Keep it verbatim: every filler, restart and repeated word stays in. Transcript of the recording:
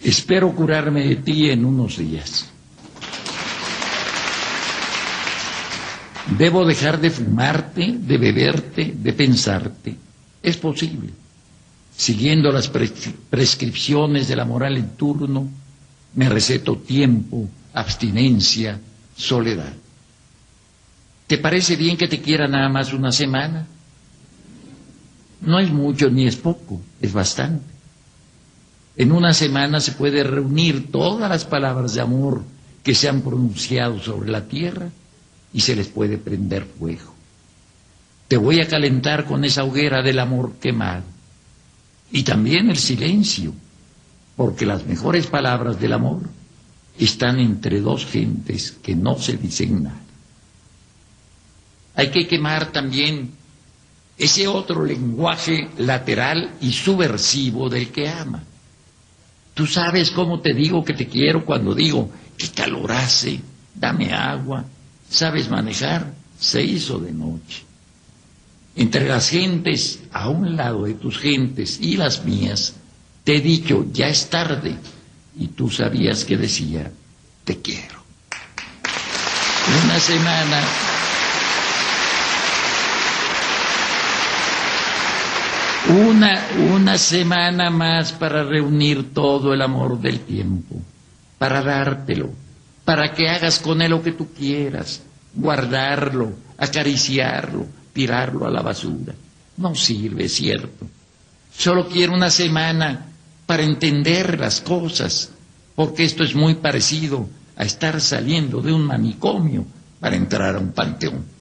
Espero curarme de ti en unos días. Debo dejar de fumarte, de beberte, de pensarte. Es posible. Siguiendo las pres- prescripciones de la moral en turno, me receto tiempo, abstinencia, soledad. ¿Te parece bien que te quiera nada más una semana? No es mucho ni es poco, es bastante. En una semana se puede reunir todas las palabras de amor que se han pronunciado sobre la tierra y se les puede prender fuego. Te voy a calentar con esa hoguera del amor quemado. Y también el silencio, porque las mejores palabras del amor están entre dos gentes que no se dicen nada. Hay que quemar también ese otro lenguaje lateral y subversivo del que ama. Tú sabes cómo te digo que te quiero cuando digo que calor hace, dame agua, sabes manejar, se hizo de noche. Entre las gentes, a un lado de tus gentes y las mías, te he dicho, ya es tarde, y tú sabías que decía, te quiero. Una semana... Una, una semana más para reunir todo el amor del tiempo, para dártelo, para que hagas con él lo que tú quieras, guardarlo, acariciarlo, tirarlo a la basura. No sirve, cierto. Solo quiero una semana para entender las cosas, porque esto es muy parecido a estar saliendo de un manicomio para entrar a un panteón.